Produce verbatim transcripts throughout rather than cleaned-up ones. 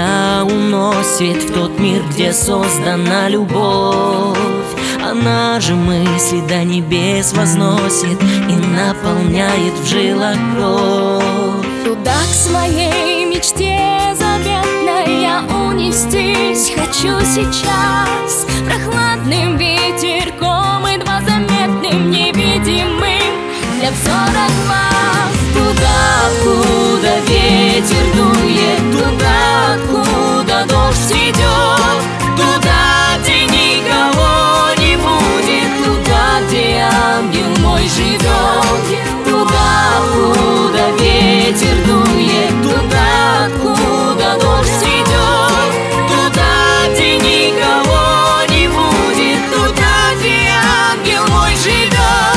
тебя уносит в тот мир, где создана любовь. Она же мысли до небес возносит и наполняет в жилах кровь. Туда к своей мечте заветной я унестись хочу сейчас, прохладным ветерком, едва заметным, невидимым для взора глаз. Туда, откуда ветер дует, туда, откуда дождь идет, туда, где никого не будет, туда, где ангел мой живет. Туда, откуда ветер дует, туда, откуда дождь идет, туда, где никого не будет, туда, где ангел мой живет.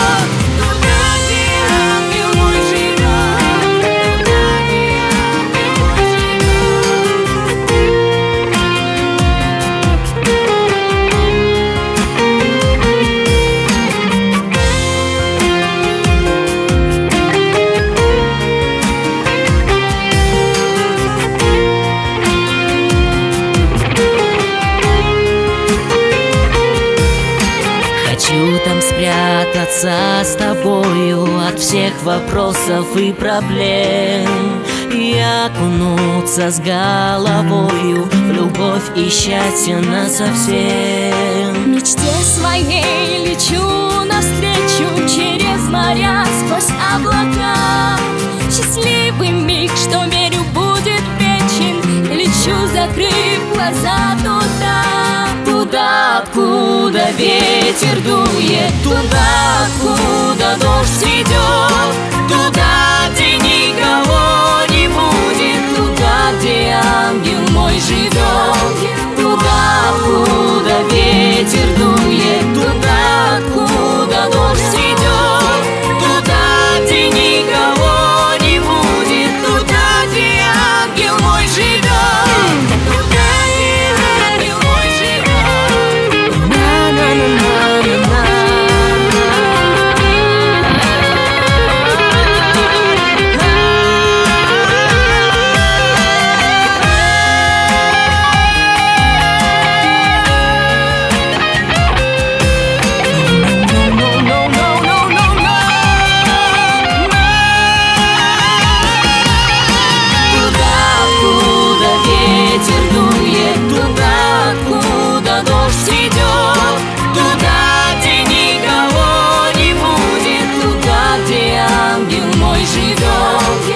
Хочу там спрятаться с тобою от всех вопросов и проблем, и окунуться с головою в любовь и счастье насовсем. Мечте своей лечу навстречу через моря, сквозь облака. Счастливый миг, что верю, будет вечен. Лечу, закрыв глаза туда, туда, откуда ветер дует, туда, откуда дождь идет, туда, где никого не будет, туда, где ангел мой живет. Туда, откуда ветер дует, туда, откуда дождь идет, туда, где никого не будет, туда, где ангел мой живет.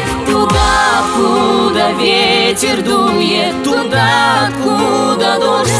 Ветер дует туда, откуда дождь